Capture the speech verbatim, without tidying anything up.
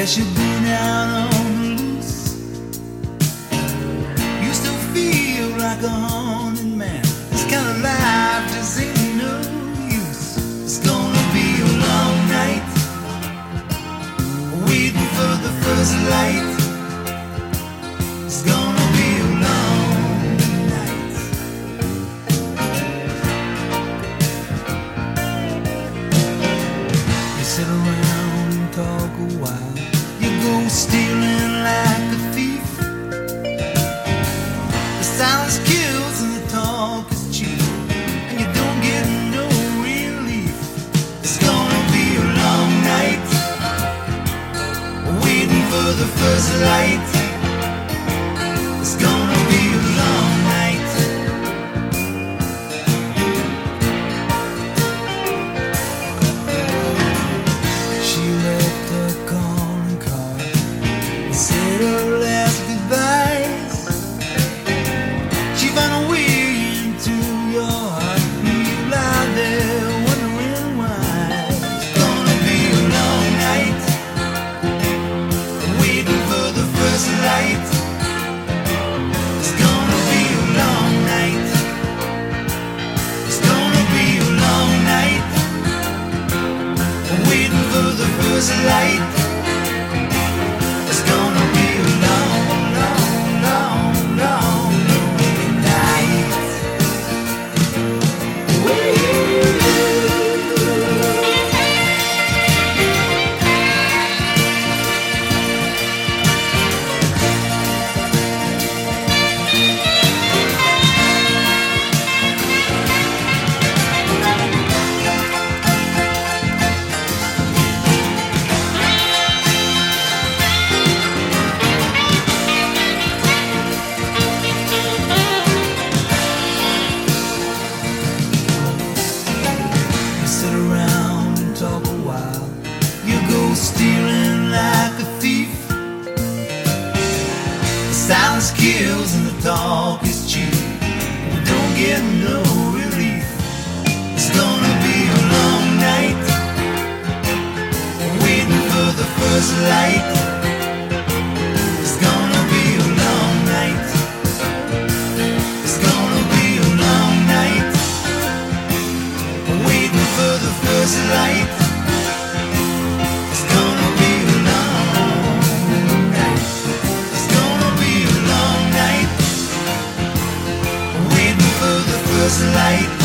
Guess you've been out on the loose. You still feel like a haunted man. This kind of life just ain't no use. It's gonna be a long night, waiting for the first light. It's gonna be a long night. You sit around and talk a while. You go stealing like a thief. The silence kills and the talk is cheap, and you don't get no relief. It's gonna be a long night, waiting for the first light. It's gonna be a long night. She left her calling card and said her last goodbyes. She found a way into your heart, and you lie there wondering why. It's gonna be a long night, waiting for the first light. It's gonna be a long night. It's gonna be a long night, waiting for the first light. It's gonna be a long, long, long, long, long night. You sit around and talk a while. You go stealing like a thief. The silence kills and the talk is cheap. You don't get no relief. It's gonna be a long night, waiting for the first light. It's gonna be a long night. It's gonna be a long night, waiting for the first light. It's gonna be a long night. It's gonna be a long night, waiting for the first light.